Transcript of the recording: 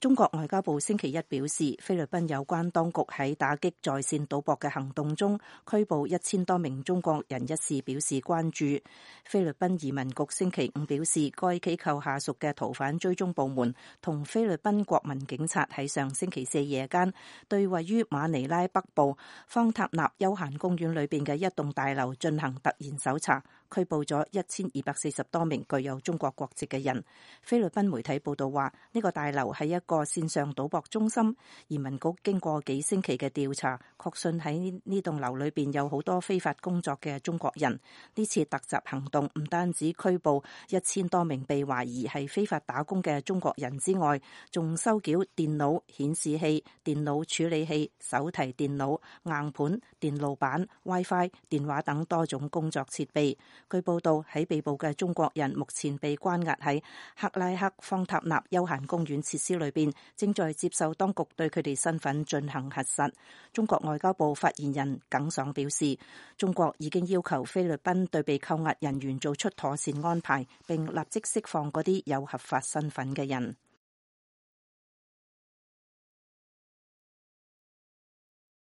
中國外交部星期一表示，菲律賓有關當局喺打擊在線賭博嘅行動中拘捕1000多名中國人一事表示關注。菲律賓移民局星期五表示，該機構下屬嘅逃犯追蹤部門同菲律賓國民警察喺上星期四夜間對位於馬尼拉北部方塔納休閒公園裏邊嘅一棟大樓進行突然搜查，拘捕咗1240多名具有中國國籍嘅人。菲律賓媒體報道話，呢個大樓係一個線上賭博中心。移民局經過幾星期嘅調查，確信喺呢棟樓裏邊有好多非法工作嘅中國人。呢次突襲行動唔單止拘捕1000多名被懷疑係非法打工嘅中國人之外，仲收繳電腦、顯示器、電腦處理器、手提電腦、硬盤、電路板、WiFi、電話等多種工作設備。據報道，喺被捕嘅中國人目前被關押喺克拉克方塔納休閒公園設施裏邊，正在接受當局對佢哋身份進行核實。中國外交部發言人耿爽表示，中國已經要求菲律賓對被扣押人員做出妥善安排，並立即釋放嗰啲有合法身份嘅人。